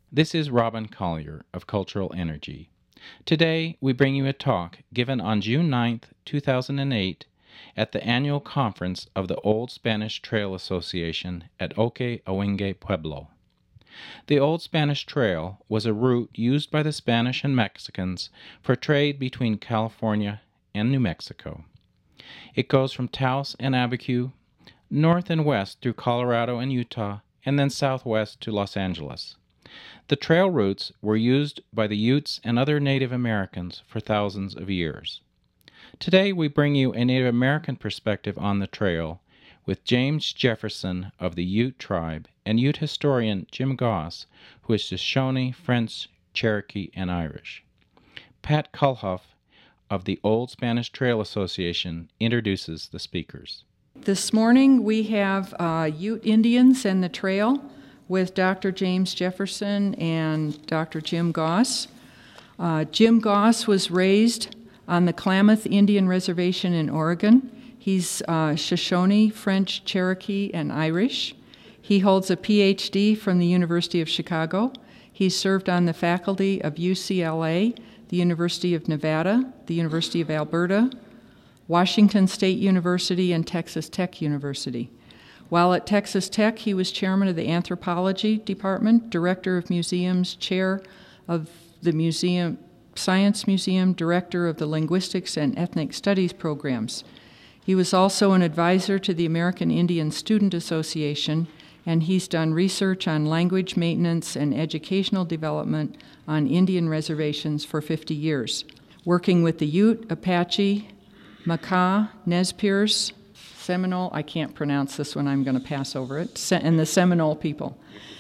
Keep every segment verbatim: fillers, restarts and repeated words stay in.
This is Robin Collier of Cultural Energy. Today, we bring you a talk given on June ninth, two thousand eight, at the annual conference of the Old Spanish Trail Association at Ohkay Owingeh Pueblo. The Old Spanish Trail was a route used by the Spanish and Mexicans for trade between California and New Mexico. It goes from Taos and Abiquiu, north and west through Colorado and Utah, and then southwest to Los Angeles. The trail routes were used by the Utes and other Native Americans for thousands of years. Today we bring you a Native American perspective on the trail with James Jefferson of the Ute tribe and Ute historian Jim Goss, who is Shoshone, French, Cherokee, and Irish. Pat Kulhoff of the Old Spanish Trail Association introduces the speakers. This morning we have uh, Ute Indians and the Trail with Doctor James Jefferson and Doctor Jim Goss. Uh, Jim Goss was raised on the Klamath Indian Reservation in Oregon. He's uh, Shoshone, French, Cherokee, and Irish. He holds a P H D from the University of Chicago. He's served on the faculty of U C L A, the University of Nevada, the University of Alberta, Washington State University, and Texas Tech University. While at Texas Tech, he was chairman of the Anthropology Department, director of museums, chair of the museum, Science Museum, director of the Linguistics and Ethnic Studies programs. He was also an advisor to the American Indian Student Association, and he's done research on language maintenance and educational development on Indian reservations for fifty years, working with the Ute, Apache, Makah, Nez Perce, Seminole, I can't pronounce this one, I'm going to pass over it, Se- and the Seminole people.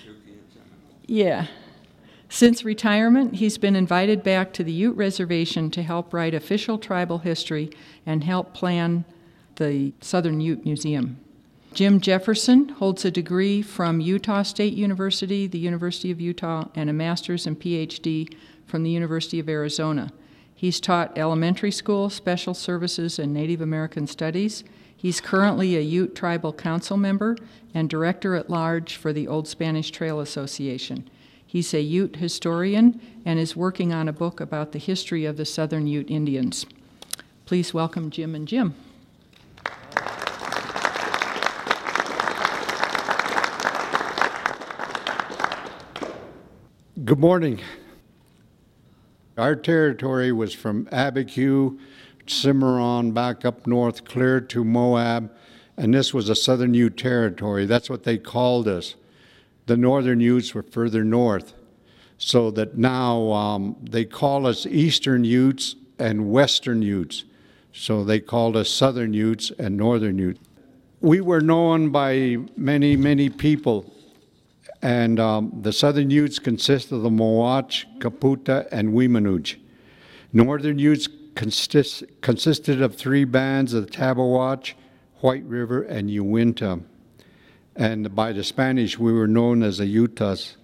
Yeah. Since retirement, he's been invited back to the Ute Reservation to help write official tribal history and help plan the Southern Ute Museum. Jim Jefferson holds a degree from Utah State University, the University of Utah, and a master's and P H D from the University of Arizona. He's taught elementary school, special services, and Native American studies. He's currently a Ute Tribal Council member and director at large for the Old Spanish Trail Association. He's a Ute historian and is working on a book about the history of the Southern Ute Indians. Please welcome Jim and Jim. Good morning. Our territory was from Abiquiu, Cimarron, back up north, clear to Moab, and this was a Southern Ute territory. That's what they called us. The Northern Utes were further north, so that now um, they call us Eastern Utes and Western Utes. So they called us Southern Utes and Northern Utes. We were known by many, many people, and um, the Southern Utes consist of the Moach, Caputa, and Weemanooch. Northern Utes consist, consisted of three bands of the Tabawatch, White River, and Uinta. And by the Spanish, we were known as the Utahs.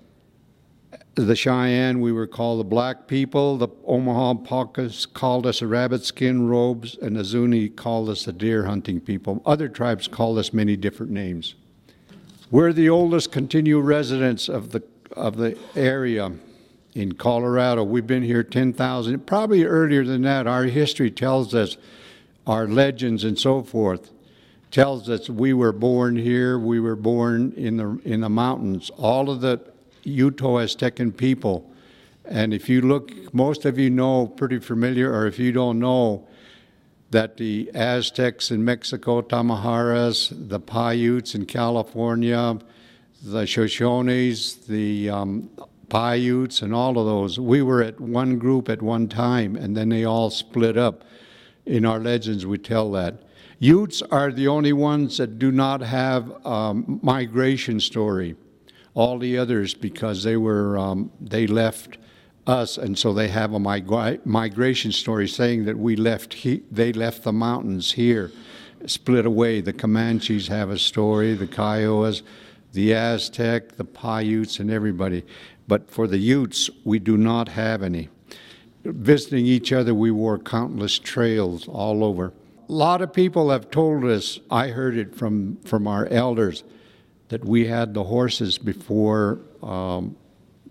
The Cheyenne, we were called the Black People. The Omaha Pocas called us the Rabbit Skin Robes, and the Zuni called us the Deer Hunting People. Other tribes called us many different names. We're the oldest continued residents of the of the area in Colorado. We've been here ten thousand, probably earlier than that. Our history tells us, our legends and so forth, tells us we were born here, we were born in the in the mountains. All of the Uto-Aztecan people, and if you look, most of you know, pretty familiar, or if you don't know, that the Aztecs in Mexico, Tamaharas, the Paiutes in California, the Shoshones, the um, Paiutes, and all of those, we were at one group at one time, and then they all split up. In our legends, we tell that. Utes are the only ones that do not have a um, migration story. All the others, because they were um, they left us, and so they have a migra migration story saying that we left. He they left the mountains here, split away. The Comanches have a story, the Kiowas, the Aztec, the Paiutes, and everybody. But for the Utes, we do not have any. Visiting each other, we wore countless trails all over. A lot of people have told us, I heard it from, from our elders, that we had the horses before um, the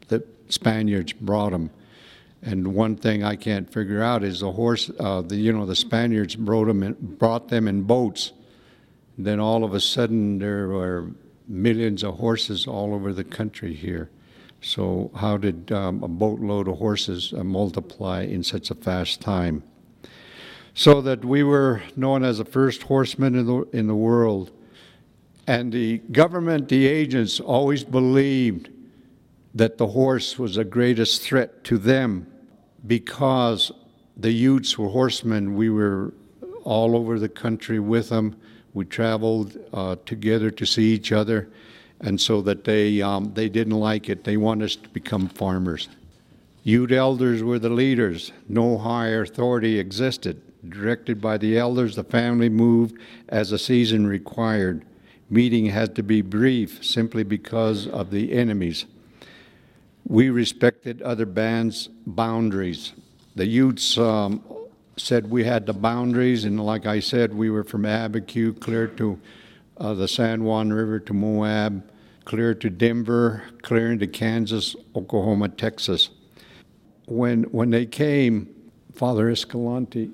Spaniards brought them. And one thing I can't figure out is the horse, uh, the, you know, the Spaniards brought them in, brought them in boats. Then all of a sudden there were millions of horses all over the country here. So how did um, a boatload of horses uh, multiply in such a fast time? So that we were known as the first horsemen in the, in the world. And the government, the agents, always believed that the horse was the greatest threat to them because the Utes were horsemen. We were all over the country with them. We traveled uh, together to see each other, and so that they, um, they didn't like it. They wanted us to become farmers. Ute elders were the leaders. No higher authority existed. Directed by the elders, the family moved as the season required. Meeting had to be brief simply because of the enemies. We respected other bands' boundaries. The Utes um, said we had the boundaries, and like I said, we were from Abiquiu clear to uh, the San Juan River to Moab, clear to Denver, clear into Kansas, Oklahoma, Texas. When, when they came, Father Escalante,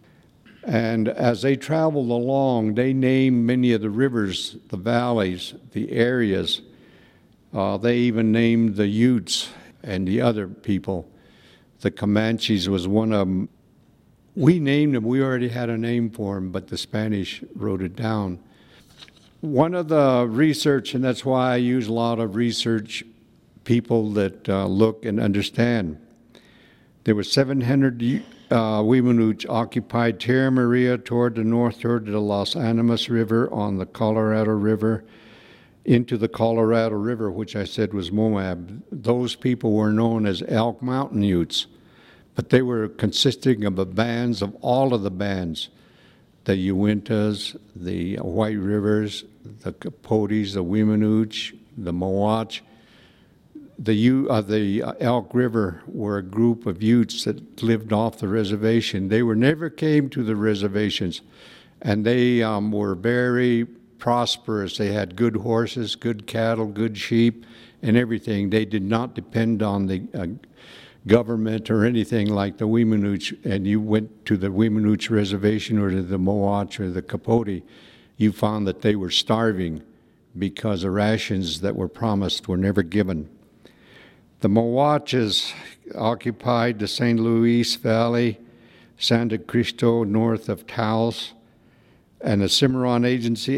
and as they traveled along, they named many of the rivers, the valleys, the areas. Uh, they even named the Utes and the other people. The Comanches was one of them. We named them. We already had a name for them, but the Spanish wrote it down. One of the research, and that's why I use a lot of research people that uh, look and understand. There were seven hundred uh, Weemanooch occupied Tierra Maria toward the north, toward the Los Animas River on the Colorado River, into the Colorado River, which I said was Moab. Those people were known as Elk Mountain Utes, but they were consisting of the bands of all of the bands, the Uintas, the White Rivers, the Capotes, the Weemanooch, the Mowatch. The, U, uh, the uh, Elk River were a group of Utes that lived off the reservation. They were never came to the reservations, and they um, were very prosperous. They had good horses, good cattle, good sheep, and everything. They did not depend on the uh, government or anything like the Weemanooch. And you went to the Weemanooch reservation or to the Mowatch or the Capote, you found that they were starving because the rations that were promised were never given. The Mowatches occupied the Saint Luis Valley, Santa Cristo north of Taos, and the Cimarron Agency,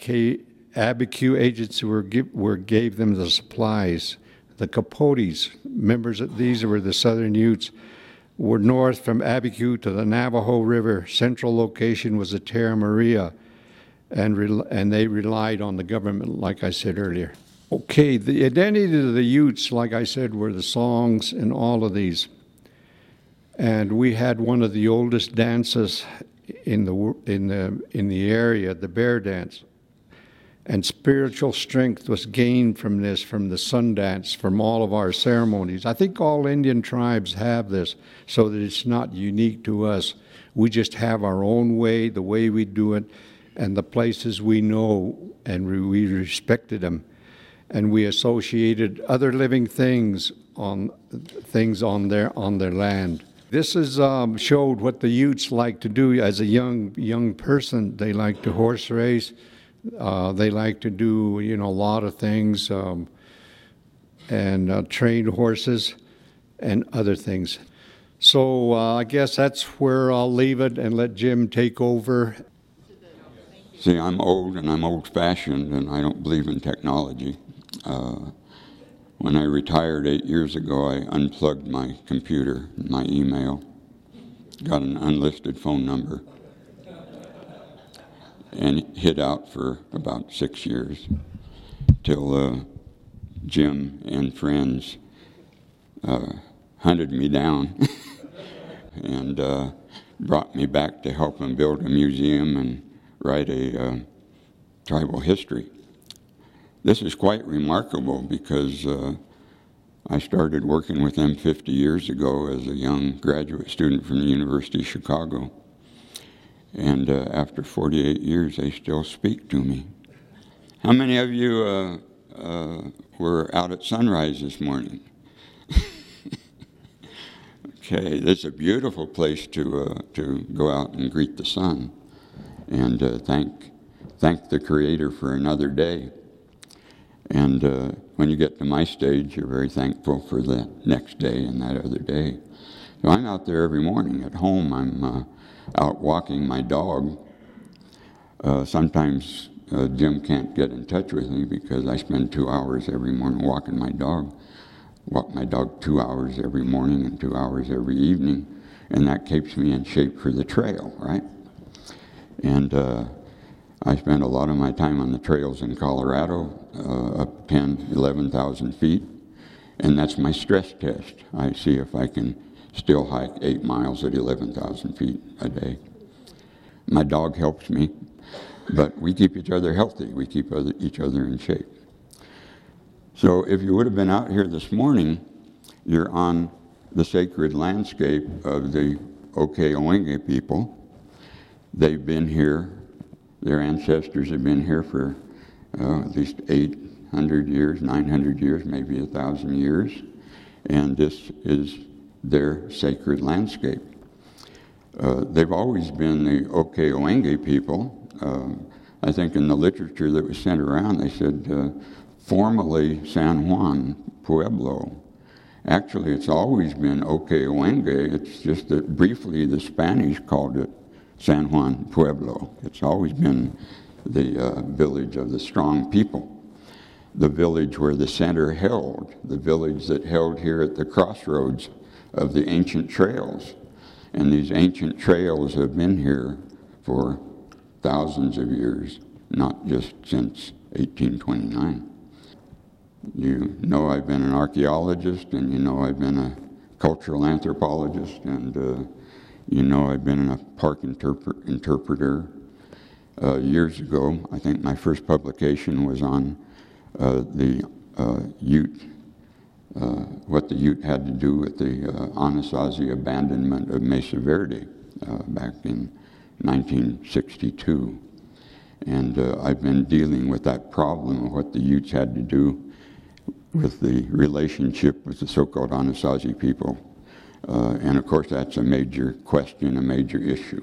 Abiquiu Agency were, give, were gave them the supplies. The Capotes, members of these were the Southern Utes, were north from Abiquiu to the Navajo River. Central location was the Tierra Maria, and, re, and they relied on the government, like I said earlier. Okay, the identity of the Utes, like I said, were the songs and all of these. And we had one of the oldest dances in the in the in the area, the bear dance. And spiritual strength was gained from this, from the sun dance, from all of our ceremonies. I think all Indian tribes have this, so that it's not unique to us. We just have our own way, the way we do it, and the places we know, and we respected them. And we associated other living things on things on their on their land. This is um, showed what the Utes like to do as a young young person. They like to horse race. Uh, they like to do you know a lot of things um, and uh, train horses and other things. So uh, I guess that's where I'll leave it and let Jim take over. See, I'm old and I'm old-fashioned, and I don't believe in technology. Uh, when I retired eight years ago, I unplugged my computer, my email, got an unlisted phone number, and hid out for about six years till uh, Jim and friends uh, hunted me down and uh, brought me back to help them build a museum and write a uh, tribal history. This is quite remarkable because uh, I started working with them fifty years ago as a young graduate student from the University of Chicago. And uh, after forty-eight years, they still speak to me. How many of you uh, uh, were out at sunrise this morning? Okay, it's a beautiful place to uh, to go out and greet the sun, and uh, thank thank the Creator for another day. And uh, when you get to my stage, you're very thankful for the next day and that other day. So I'm out there every morning. At home, I'm uh, out walking my dog. Uh, sometimes uh, Jim can't get in touch with me because I spend two hours every morning walking my dog. Walk my dog two hours every morning and two hours every evening, and that keeps me in shape for the trail, right? And uh, I spend a lot of my time on the trails in Colorado, uh, up ten, eleven thousand feet, and that's my stress test. I see if I can still hike eight miles at eleven thousand feet a day. My dog helps me, but we keep each other healthy. We keep other, each other in shape. So if you would have been out here this morning, you're on the sacred landscape of the Oke-Owenge people. They've been here, their ancestors have been here for uh, at least eight hundred years, nine hundred years, maybe one thousand years, and this is their sacred landscape. Uh, they've always been the Oke-Owenge people. Um, I think in the literature that was sent around, they said, uh, formerly San Juan Pueblo. Actually, it's always been Oke-Owenge. It's just that briefly the Spanish called it San Juan Pueblo. It's always been the uh, village of the strong people, the village where the center held, the village that held here at the crossroads of the ancient trails. And these ancient trails have been here for thousands of years, not just since eighteen twenty-nine. You know I've been an archaeologist, and you know I've been a cultural anthropologist, and uh, you know I've been a park interpre interpreter. Uh, years ago, I think my first publication was on uh, the uh, Ute, uh, what the Ute had to do with the uh, Anasazi abandonment of Mesa Verde uh, back in nineteen sixty-two. And uh, I've been dealing with that problem of what the Utes had to do with the relationship with the so-called Anasazi people. Uh, and of course, that's a major question, a major issue.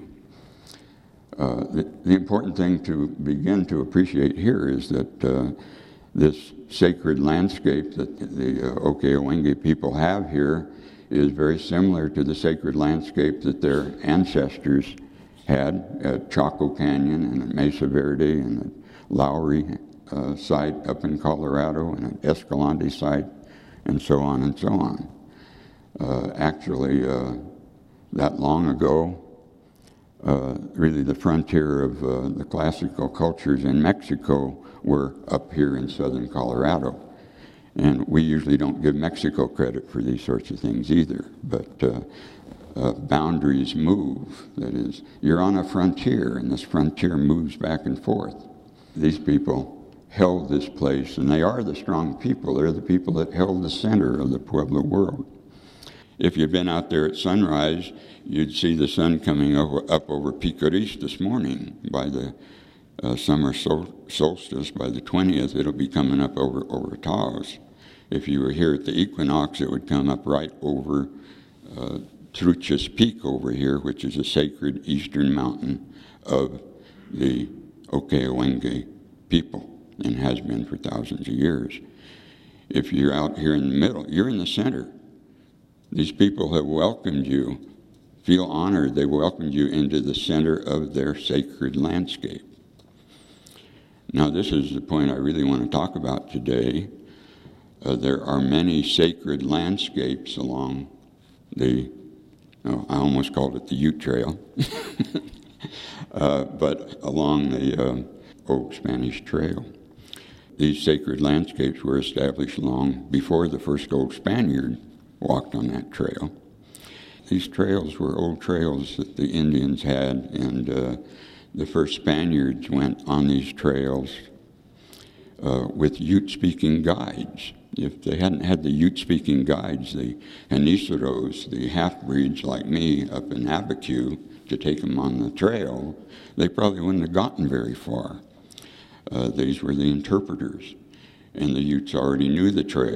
Uh, the, the important thing to begin to appreciate here is that uh, this sacred landscape that the uh, Oke-Owenge people have here is very similar to the sacred landscape that their ancestors had at Chaco Canyon and at Mesa Verde and at Lowry uh, site up in Colorado and at Escalante site and so on and so on. Uh, actually, uh, that long ago, uh, really the frontier of uh, the classical cultures in Mexico were up here in southern Colorado. And we usually don't give Mexico credit for these sorts of things either, but uh, uh, boundaries move. That is, you're on a frontier, and this frontier moves back and forth. These people held this place, and they are the strong people. They're the people that held the center of the Pueblo world. If you've been out there at sunrise, you'd see the sun coming over, up over Picoris this morning. By the uh, summer sol solstice, by the twentieth, it'll be coming up over, over Taos. If you were here at the equinox, it would come up right over uh, Truchas Peak over here, which is a sacred eastern mountain of the Oke-Owenge people and has been for thousands of years. If you're out here in the middle, you're in the center. These people have welcomed you. Feel honored. They welcomed you into the center of their sacred landscape. Now, this is the point I really want to talk about today. Uh, there are many sacred landscapes along the, oh, I almost called it the Ute Trail, uh, but along the uh, Old Spanish Trail. These sacred landscapes were established long before the first old Spaniard walked on that trail. These trails were old trails that the Indians had, and uh, the first Spaniards went on these trails uh, with Ute-speaking guides. If they hadn't had the Ute-speaking guides, the Janiceros, the half-breeds like me up in Abiquiu, to take them on the trail, they probably wouldn't have gotten very far. Uh, these were the interpreters, and the Utes already knew the trail.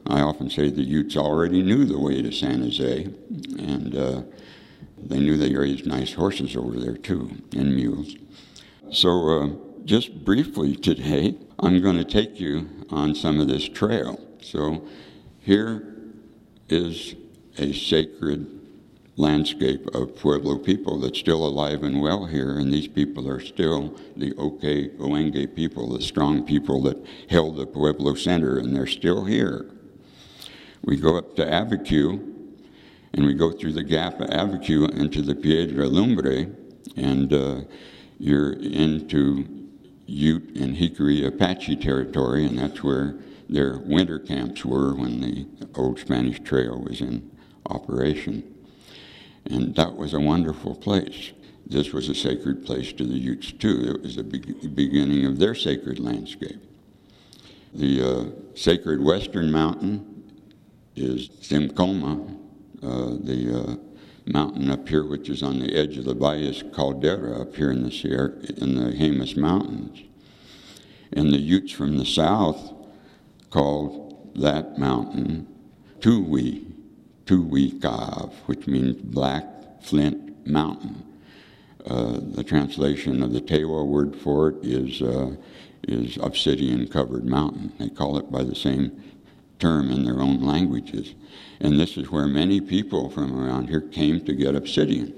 I often say the Utes already knew the way to San Jose, and uh, they knew they raised nice horses over there too, and mules. So uh, just briefly today, I'm going to take you on some of this trail. So here is a sacred landscape of Pueblo people that's still alive and well here, and these people are still the Oke Oenge people, the strong people that held the Pueblo center, and they're still here. We go up to Abiquiu, and we go through the gap of Abiquiu into the Piedra Lumbre, and uh, you're into Ute and Hickory Apache territory, and that's where their winter camps were when the Old Spanish Trail was in operation. And that was a wonderful place. This was a sacred place to the Utes too. It was the be beginning of their sacred landscape. The uh, sacred western mountain is Simcoma, uh, the uh, mountain up here which is on the edge of the Valles Caldera up here in the Sierra, in the Jemez Mountains. And the Utes from the south called that mountain Tuwi, Tuwi-Kav, which means Black Flint Mountain. Uh, the translation of the Tewa word for it is, uh, is obsidian-covered mountain. They call it by the same term in their own languages. And this is where many people from around here came to get obsidian.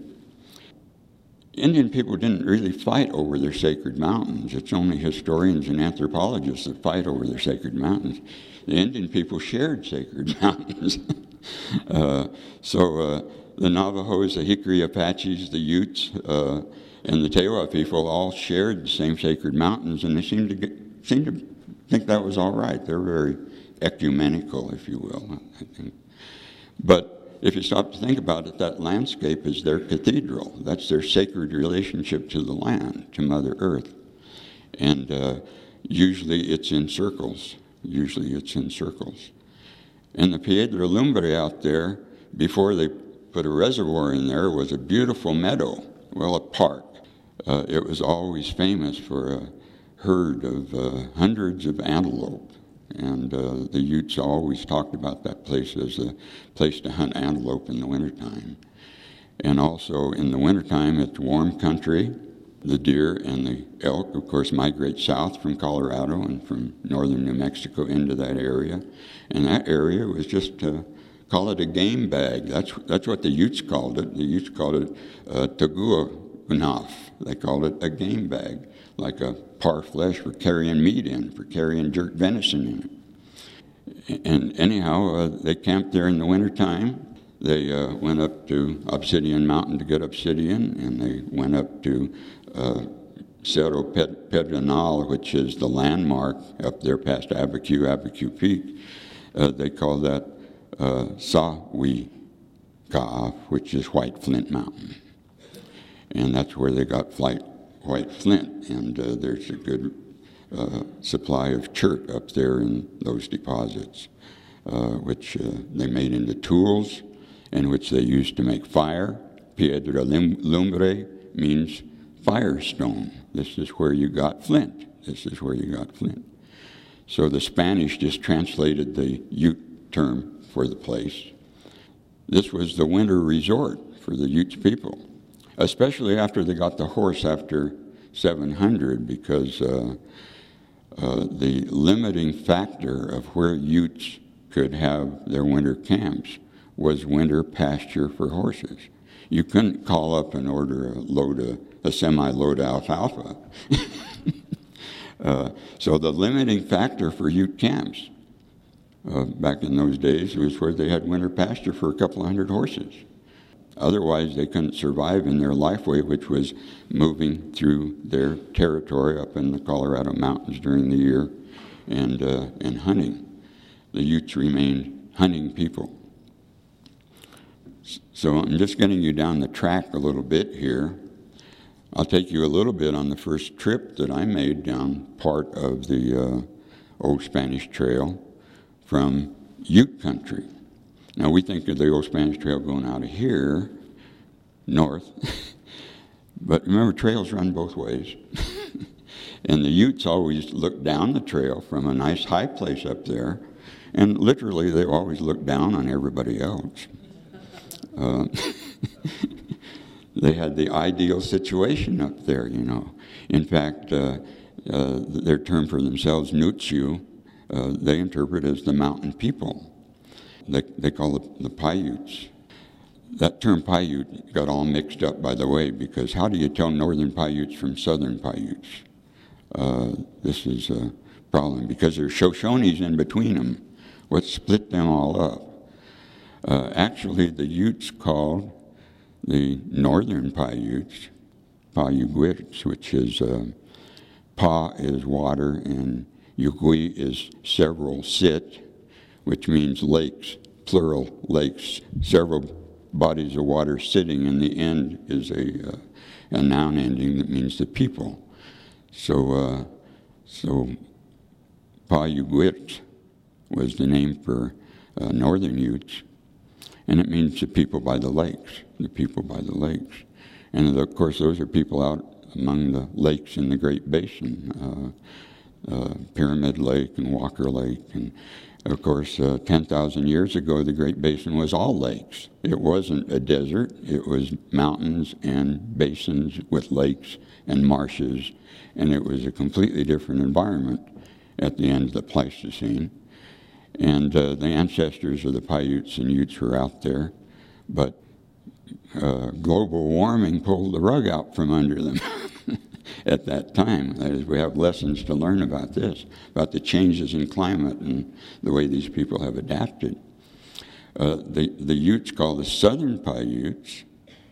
Indian people didn't really fight over their sacred mountains. It's only historians and anthropologists that fight over their sacred mountains. The Indian people shared sacred mountains. uh, so uh, the Navajos, the Hickory Apaches, the Utes, uh, and the Tewa people all shared the same sacred mountains, and they seemed to get, seemed to think that was all right. They're very ecumenical, if you will, I think. But if you stop to think about it, that landscape is their cathedral. That's their sacred relationship to the land, to Mother Earth. And uh, usually it's in circles. Usually it's in circles. And the Piedra Lumbre out there, before they put a reservoir in there, was a beautiful meadow, well, a park. Uh, it was always famous for a herd of uh, hundreds of antelope. And uh, the Utes always talked about that place as a place to hunt antelope in the wintertime. And also in the wintertime, it's warm country. The deer and the elk, of course, migrate south from Colorado and from northern New Mexico into that area. And that area was just, uh, call it a game bag. That's, that's what the Utes called it. The Utes called it uh, taguanaf. They called it a game bag, like a par flesh for carrying meat in, for carrying jerk venison in it. And anyhow, uh, they camped there in the wintertime. They uh, went up to Obsidian Mountain to get obsidian, and they went up to uh, Cerro Pedernal, which is the landmark up there past Abiquiu, Abiquiu Peak. Uh, they call that uh, Sawi-Kav, which is White Flint Mountain. And that's where they got flight, white flint, and uh, there's a good uh, supply of chert up there in those deposits, uh, which uh, they made into tools, and which they used to make fire. Piedra Lumbre means firestone. This is where you got flint. This is where you got flint. So the Spanish just translated the Ute term for the place. This was the winter resort for the Ute people, especially after they got the horse after seven hundred, because uh, uh, the limiting factor of where Utes could have their winter camps was winter pasture for horses. You couldn't call up and order a load of, a semi-load of alfalfa. uh, so the limiting factor for Ute camps uh, back in those days was where they had winter pasture for a couple of hundred horses. Otherwise, they couldn't survive in their lifeway, which was moving through their territory up in the Colorado mountains during the year and, uh, and hunting. The Utes remained hunting people. So I'm just getting you down the track a little bit here. I'll take you a little bit on the first trip that I made down part of the uh, Old Spanish Trail from Ute country. Now, we think of the Old Spanish Trail going out of here, north. But remember, trails run both ways. And the Utes always looked down the trail from a nice high place up there, And literally, they always looked down on everybody else. Uh, they had the ideal situation up there, you know. In fact, uh, uh, their term for themselves, Nutsu, uh, they interpret as the mountain people. They, they call it the Paiutes. That term Paiute got all mixed up, by the way, because how do you tell northern Paiutes from southern Paiutes? Uh, this is a problem, because there's Shoshones in between them. What split them all up? Uh, actually, the Utes called the northern Paiutes Payuguits, which is, uh, Pa is water, and Yugui is several sit, which means lakes, plural lakes, several bodies of water sitting, and the end is a, uh, a noun ending that means the people. So, uh, so Payuguit was the name for uh, northern Utes, and it means the people by the lakes, the people by the lakes. And of course, those are people out among the lakes in the Great Basin, uh, uh, Pyramid Lake and Walker Lake. And of course, uh, ten thousand years ago, the Great Basin was all lakes. It wasn't a desert. It was mountains and basins with lakes and marshes, and it was a completely different environment at the end of the Pleistocene. And uh, the ancestors of the Paiutes and Utes were out there, but uh, global warming pulled the rug out from under them at that time. That is, we have lessons to learn about this, about the changes in climate and the way these people have adapted. Uh, the, the Utes call the southern Paiutes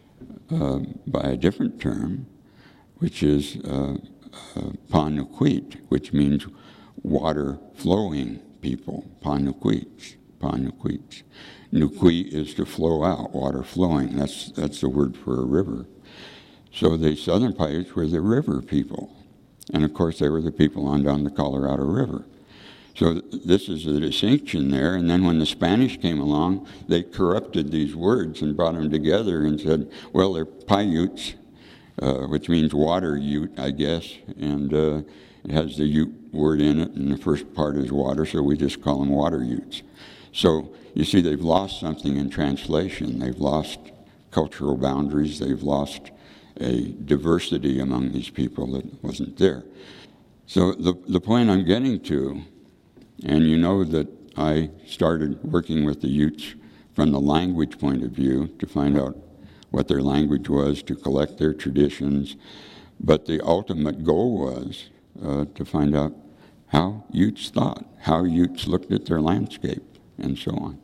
uh, by a different term, which is uh, uh, Panuquit, which means water-flowing people, Panuquits, Panuquits. Nukui is to flow out, water flowing. That's, that's the word for a river. So the southern Paiutes were the river people. And of course, they were the people on down the Colorado River. So th this is the distinction there. And then when the Spanish came along, they corrupted these words and brought them together and said, well, they're Paiutes, uh, which means water Ute, I guess. And uh, it has the Ute word in it, and the first part is water, so we just call them water Utes. So you see, they've lost something in translation. They've lost cultural boundaries. They've lost a diversity among these people that wasn't there. So the, the point I'm getting to, and you know that I started working with the Utes from the language point of view to find out what their language was, to collect their traditions, but the ultimate goal was uh, to find out how Utes thought, how Utes looked at their landscape, and so on.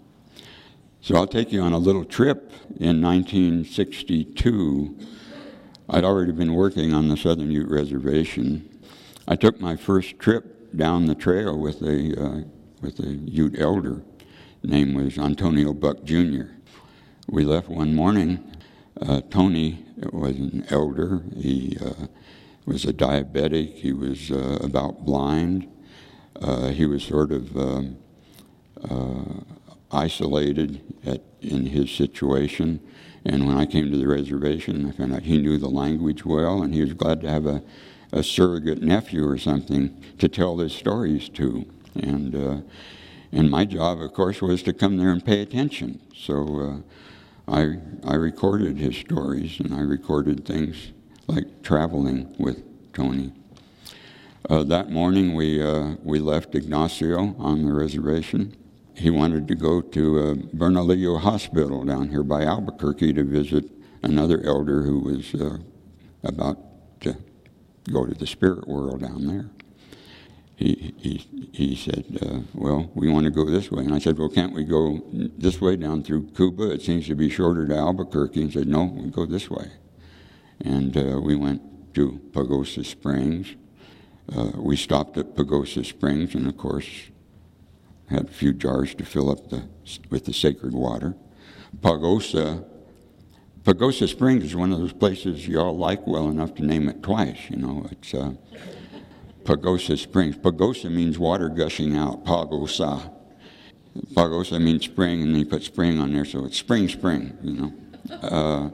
So I'll take you on a little trip. In nineteen sixty-two, I'd already been working on the Southern Ute Reservation. I took my first trip down the trail with a, uh, with a Ute elder. His name was Antonio Buck Junior We left one morning. Uh, Tony was an elder. He uh, was a diabetic. He was uh, about blind. Uh, he was sort of um, uh, isolated at, in his situation. And when I came to the reservation, I found out he knew the language well, and he was glad to have a, a surrogate nephew or something to tell his stories to. And, uh, and my job, of course, was to come there and pay attention. So uh, I, I recorded his stories, and I recorded things like traveling with Tony. Uh, that morning, we, uh, we left Ignacio on the reservation. He wanted to go to uh, Bernalillo Hospital down here by Albuquerque to visit another elder who was uh, about to go to the spirit world down there. He, he, he said, uh, well, we want to go this way. And I said, well, can't we go this way down through Cuba? It seems to be shorter to Albuquerque. And he said, no, we go this way. And uh, we went to Pagosa Springs. Uh, we stopped at Pagosa Springs, and of course, had a few jars to fill up the, with the sacred water. Pagosa, Pagosa Springs is one of those places you all like well enough to name it twice. You know, it's uh, Pagosa Springs. Pagosa means water gushing out. Pagosa. Pagosa means spring, and they put spring on there, so it's spring, spring. You know, uh,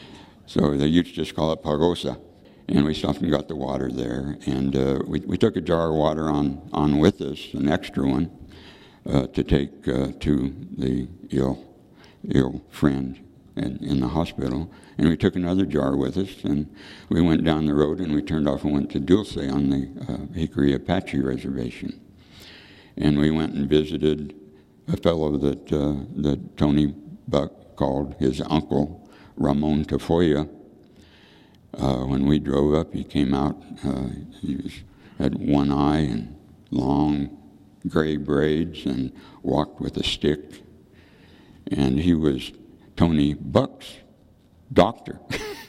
so the Utes just call it Pagosa. And we stopped and got the water there, and uh, we, we took a jar of water on, on with us, an extra one. uh, to take uh, to the ill, ill friend in, in the hospital. And we took another jar with us, and we went down the road, and we turned off and went to Dulce on the uh, Hickory Apache Reservation. And we went and visited a fellow that, uh, that Tony Buck called his uncle, Ramon Tafoya. Uh, when we drove up, he came out, uh, he was, had one eye and long gray braids and walked with a stick. And he was Tony Buck's doctor.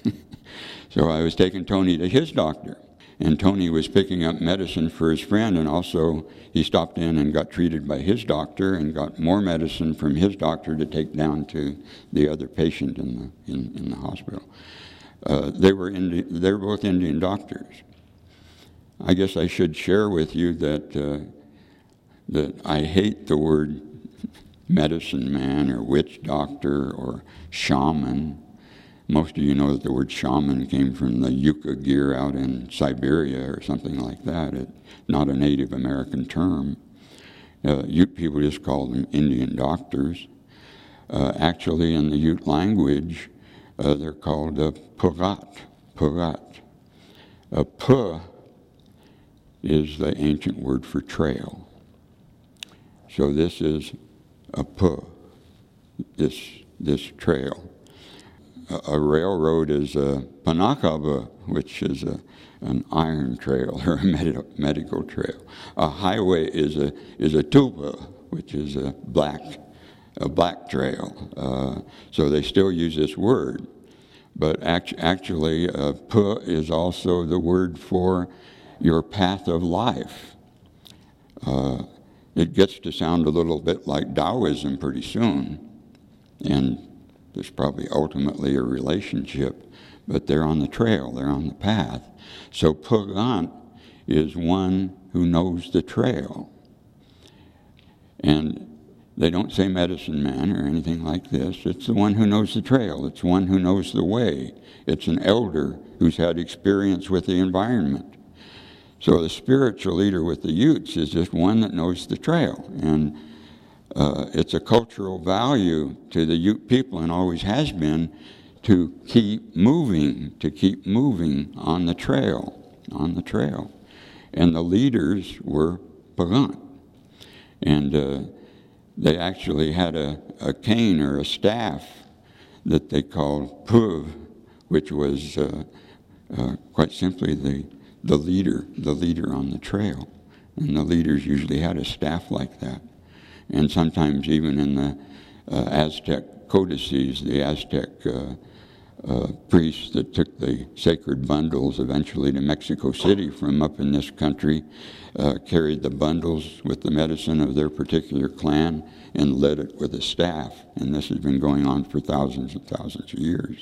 So I was taking Tony to his doctor, and Tony was picking up medicine for his friend, and also he stopped in and got treated by his doctor and got more medicine from his doctor to take down to the other patient in the, in, in the hospital. Uh, they were Indi- they were both Indian doctors. I guess I should share with you that uh, that I hate the word medicine man or witch doctor or shaman. Most of you know that the word shaman came from the yucca gear out in Siberia or something like that. It's not a Native American term. Uh, Ute people just call them Indian doctors. Uh, actually, in the Ute language, uh, they're called uh, purat, purat. A puh is the ancient word for trail. So this is a puh, this, this trail. A, a railroad is a panakaba, which is a, an iron trail or a med- medical trail. A highway is a, is a tuba, which is a black, a black trail. Uh, so they still use this word. But act- actually, uh, puh is also the word for your path of life. Uh, it gets to sound a little bit like Taoism pretty soon, and there's probably ultimately a relationship, but they're on the trail, they're on the path. So Pugant is one who knows the trail. And they don't say medicine man or anything like this. It's the one who knows the trail. It's one who knows the way. It's an elder who's had experience with the environment. So the spiritual leader with the Utes is just one that knows the trail. And uh, it's a cultural value to the Ute people, and always has been, to keep moving, to keep moving on the trail, on the trail. And the leaders were Pagant. And uh, they actually had a, a cane or a staff that they called Puv, which was uh, uh, quite simply the, the leader, the leader on the trail. And the leaders usually had a staff like that. And sometimes even in the uh, Aztec codices, the Aztec uh, uh, priests that took the sacred bundles eventually to Mexico City from up in this country uh, carried the bundles with the medicine of their particular clan and led it with a staff. And this has been going on for thousands and thousands of years.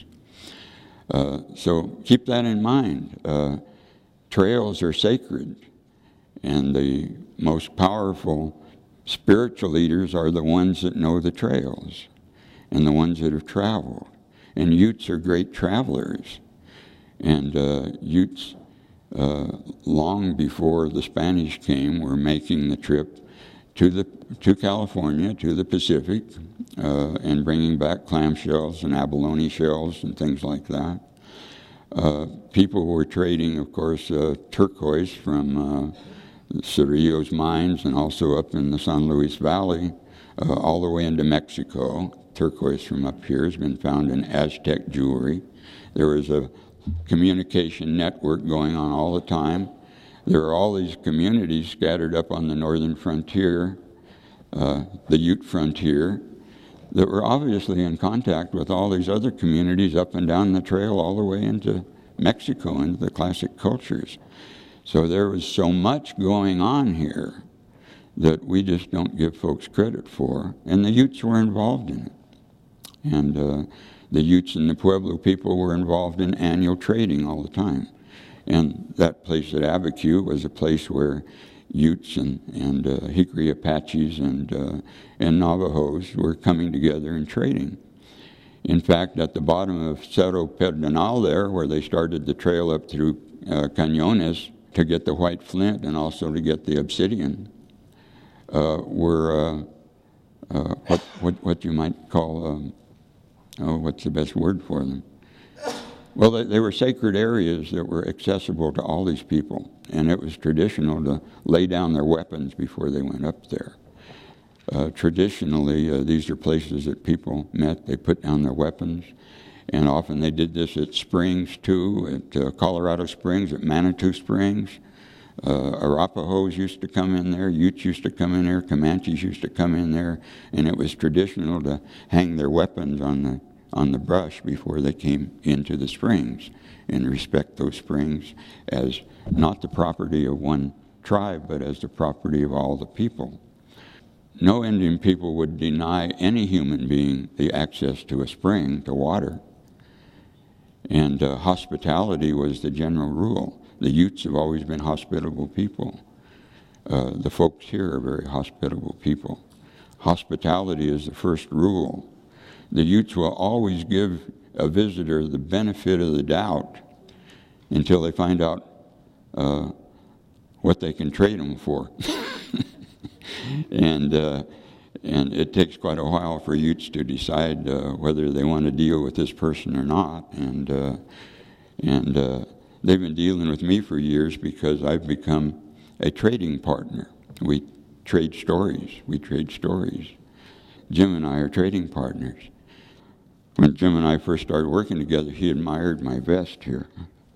Uh, so keep that in mind. Uh, trails are sacred, and the most powerful spiritual leaders are the ones that know the trails and the ones that have traveled. And Utes are great travelers. And uh, Utes, uh, long before the Spanish came, were making the trip to the to California, to the Pacific, uh, and bringing back clamshells and abalone shells and things like that. Uh, people were trading, of course, uh, turquoise from uh, Cerrillo's mines, and also up in the San Luis Valley, uh, all the way into Mexico. Turquoise from up here has been found in Aztec jewelry. There was a communication network going on all the time. There are all these communities scattered up on the northern frontier, uh, the Ute frontier, that were obviously in contact with all these other communities up and down the trail all the way into Mexico, into the classic cultures. So there was so much going on here that we just don't give folks credit for, and the Utes were involved in it. And uh, the Utes and the Pueblo people were involved in annual trading all the time. And that place at Abiquiu was a place where Utes and, and uh, Hickory Apaches and, uh, and Navajos were coming together and trading. In fact, at the bottom of Cerro Pedernal there, where they started the trail up through uh, Cañones to get the white flint and also to get the obsidian, uh, were uh, uh, what, what, what you might call, um, oh, what's the best word for them? Well, they, they were sacred areas that were accessible to all these people, and it was traditional to lay down their weapons before they went up there. Uh, traditionally, uh, these are places that people met. They put down their weapons, and often they did this at springs too, at uh, Colorado Springs, at Manitou Springs. Uh, Arapahoes used to come in there, Utes used to come in there, Comanches used to come in there, and it was traditional to hang their weapons on the on the brush before they came into the springs, and respect those springs as not the property of one tribe, but as the property of all the people. No Indian people would deny any human being the access to a spring, to water. And uh, hospitality was the general rule. The Utes have always been hospitable people. Uh, the folks here are very hospitable people. Hospitality is the first rule. The Utes will always give a visitor the benefit of the doubt until they find out uh, what they can trade them for. and uh, and it takes quite a while for Utes to decide uh, whether they want to deal with this person or not. And uh, and uh, they've been dealing with me for years because I've become a trading partner. We trade stories. We trade stories. Jim and I are trading partners. When Jim and I first started working together, he admired my vest here.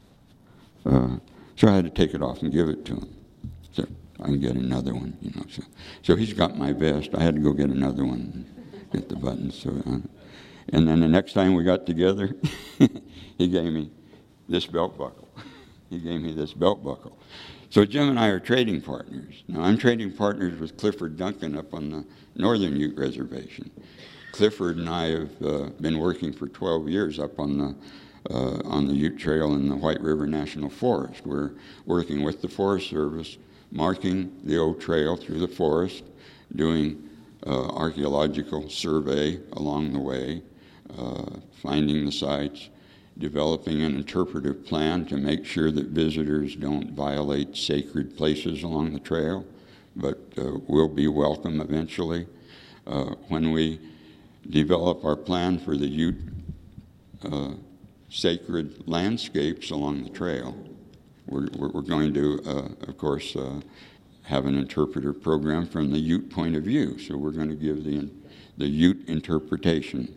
Uh, so I had to take it off and give it to him. So I can get another one, you know. So, so he's got my vest. I had to go get another one, and get the buttons. So, uh, and then the next time we got together, he gave me this belt buckle. He gave me this belt buckle. So Jim and I are trading partners. Now I'm trading partners with Clifford Duncan up on the Northern Ute Reservation. Clifford and I have uh, been working for twelve years up on the uh, on the Ute Trail in the White River National Forest. We're working with the Forest Service, marking the old trail through the forest, doing uh, archaeological survey along the way, uh, finding the sites, developing an interpretive plan to make sure that visitors don't violate sacred places along the trail, but uh, will be welcome eventually. Uh, when we develop our plan for the Ute uh, sacred landscapes along the trail, we're, we're going to, uh, of course, uh, have an interpreter program from the Ute point of view. So we're going to give the, the Ute interpretation.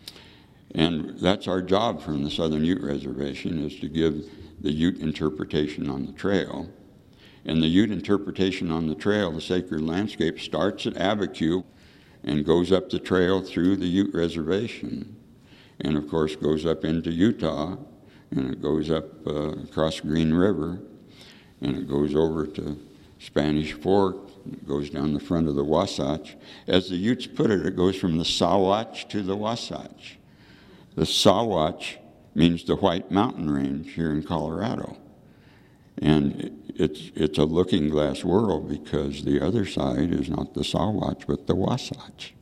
And that's our job from the Southern Ute Reservation, is to give the Ute interpretation on the trail. And the Ute interpretation on the trail, the sacred landscape, starts at Abiquiu and goes up the trail through the Ute Reservation. And of course goes up into Utah, and it goes up uh, across Green River, and it goes over to Spanish Fork, it goes down the front of the Wasatch. As the Utes put it, it goes from the Sawatch to the Wasatch. The Sawatch means the White Mountain Range here in Colorado. And it's, it's a looking glass world because the other side is not the Sawatch, but the Wasatch.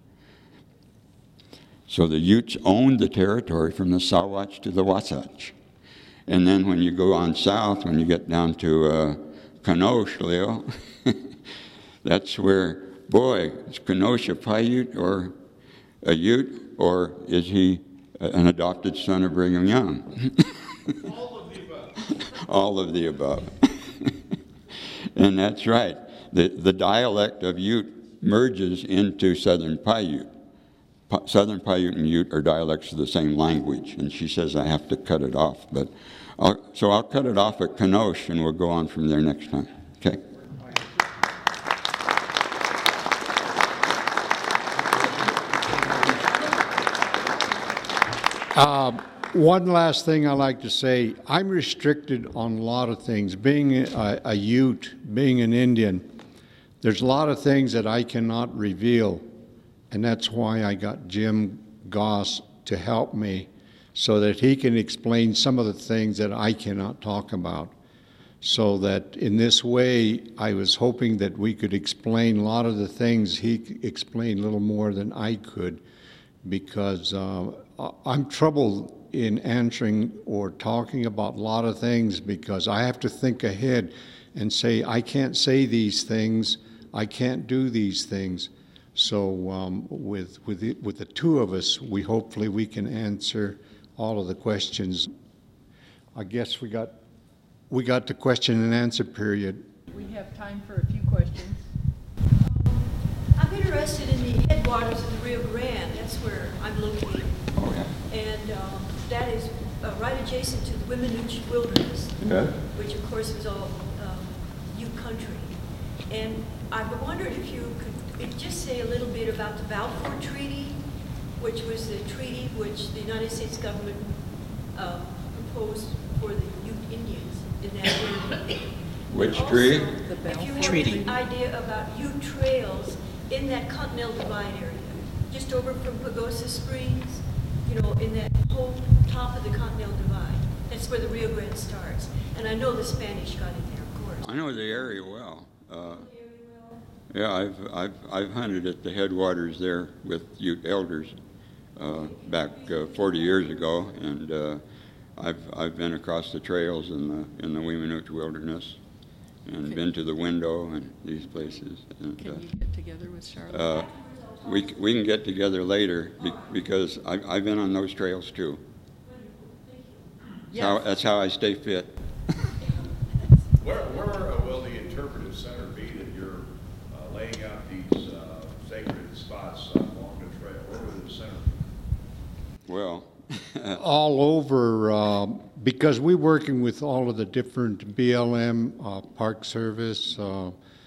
So the Utes owned the territory from the Sawatch to the Wasatch. And then when you go on south, when you get down to uh, Kenosha, Leo, that's where, boy, is Kenosha Paiute or a Ute, or is he an adopted son of Brigham Young? All of the above. All of the above. And that's right. The, the dialect of Ute merges into Southern Paiute. Pa- Southern Paiute and Ute are dialects of the same language, and she says I have to cut it off. But I'll, so I'll cut it off at Kenosha, and we'll go on from there next time. Okay? Uh, one last thing I like to say, I'm restricted on a lot of things. Being a, a Ute, being an Indian, there's a lot of things that I cannot reveal, and that's why I got Jim Goss to help me so that he can explain some of the things that I cannot talk about. So that in this way, I was hoping that we could explain a lot of the things he explained a little more than I could, because uh, I'm troubled in answering or talking about a lot of things because I have to think ahead and say, I can't say these things I can't do these things. So um, with, with, the, with the two of us, we hopefully we can answer all of the questions. I guess we got, we got the question and answer period. We have time for a few questions. I'm interested in the headwaters of the Rio Grande. That's where I'm located. Oh, yeah. And um, that is uh, right adjacent to the Wiminuche Wilderness, Yeah. which of course is all um, Ute country. And I wondered if you could just say a little bit about the Balfour Treaty, which was the treaty which the United States government uh, proposed for the Ute Indians in that area. Which And tree? also, The if Balfour you have Treaty. any idea about Ute trails in that Continental Divide area, just over from Pagosa Springs, you know, in that whole top of the Continental Divide. That's where the Rio Grande starts. And I know the Spanish got in there, of course. I know the area well. Uh, yeah, I've, I've, I've hunted at the headwaters there with Ute elders uh, back uh, forty years ago, and uh, I've, I've been across the trails in the, in the Wiminuche Wilderness and Okay. been to the Window and these places. And, Can uh, you get together with Charlotte? uh, we, c- we can get together later be, because I, I've been on those trails too. That's how, Yes. that's how I stay fit. Where, where uh, will the interpretive center be that you're uh, laying out these uh, sacred spots uh, along the trail? Where will the center be? Well, All over, uh, because we're working with all of the different B L M, uh, Park Service, uh,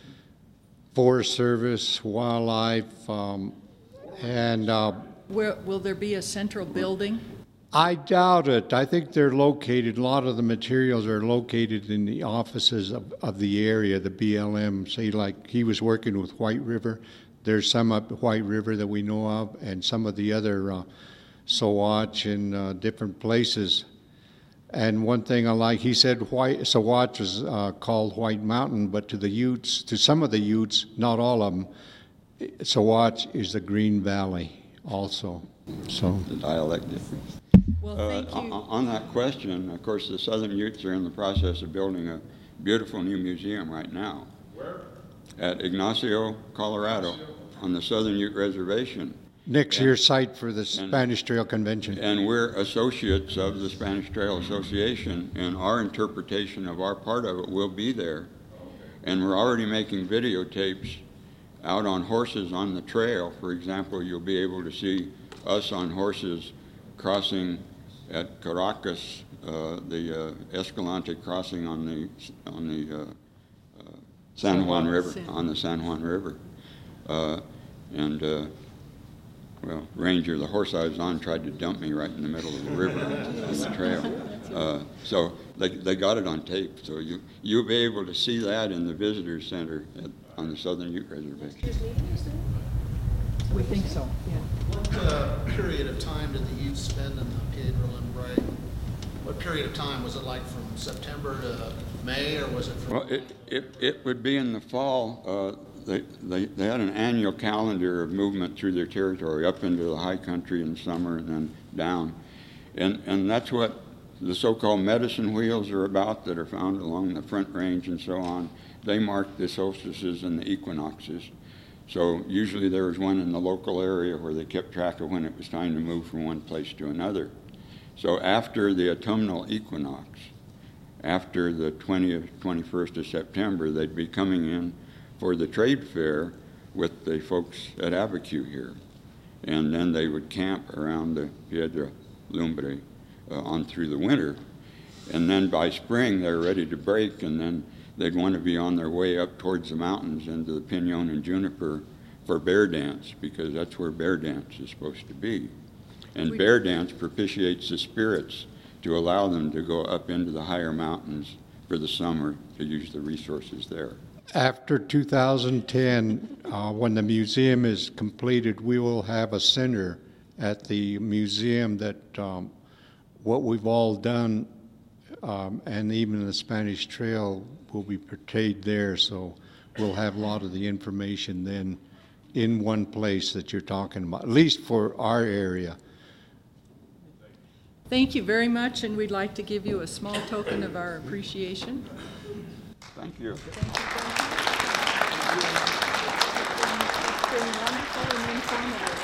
Forest Service, Wildlife, um, and uh, Will, will there be a central building? I doubt it. I think they're located, a lot of the materials are located in the offices of, of the area, the B L M. Say like he was working with White River. There's some up at White River that we know of, and some of the other uh, Saguache in uh, different places. And one thing I like, he said White, Saguache was uh, called White Mountain, but to the Utes, to some of the Utes, not all of them, Saguache is the Green Valley also. So. the dialect difference. Well, Uh, thank on, you. on that question, of course, the Southern Utes are in the process of building a beautiful new museum right now. Where? At Ignacio, Colorado, on the Southern Ute Reservation. Next Yeah. year's site for the Spanish Trail Convention. And we're associates of the Spanish Trail Association, and our interpretation of our part of it will be there. And we're already making videotapes out on horses on the trail. For example, you'll be able to see us on horses crossing at Caracas, uh, the uh, Escalante crossing on the on the uh, uh, San Juan River, San- on the San Juan River, uh, and uh, well, Ranger, the horse I was on, tried to dump me right in the middle of the river on the trail. Uh, so they they got it on tape, so you you'll be able to see that in the visitor center at, on the Southern Ute Reservation. We think so, yeah. What uh, period of time did the Utes spend in the Piedra Lumbre? What period of time? Was it like from September to May, or was it from? Well, it, it, it would be in the fall. Uh, they, they, they had an annual calendar of movement through their territory, up into the high country in the summer and then down. And, and that's what the so-called medicine wheels are about that are found along the Front Range and so on. They mark the solstices and the equinoxes. So usually there was one in the local area where they kept track of when it was time to move from one place to another. So after the autumnal equinox, after the twentieth, twenty-first of September, they'd be coming in for the trade fair with the folks at Abiquiu here. And then they would camp around the Piedra Lumbre uh, on through the winter. And then by spring, they're ready to break, and then they'd want to be on their way up towards the mountains into the Pinon and Juniper for bear dance, because that's where bear dance is supposed to be. And We- bear dance propitiates the spirits to allow them to go up into the higher mountains for the summer to use the resources there. After two thousand ten, uh, when the museum is completed, we will have a center at the museum that um, what we've all done, um, and even the Spanish Trail will be portrayed there. So we'll have a lot of the information then in one place that you're talking about, at least for our area. Thank you very much, and we'd like to give you a small token of our appreciation. Thank you. Thank you very much. been wonderful and informative.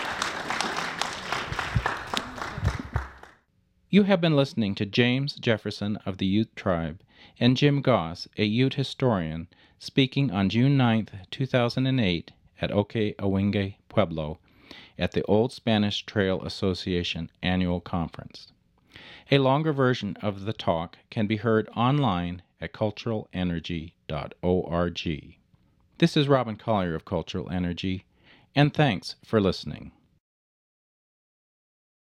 You have been listening to James Jefferson of the Ute Tribe and Jim Goss, a Ute historian, speaking on June ninth, two thousand eight at Oque Awenge Pueblo at the Old Spanish Trail Association Annual Conference. A longer version of the talk can be heard online at cultural energy dot org. This is Robin Collier of Cultural Energy, and thanks for listening.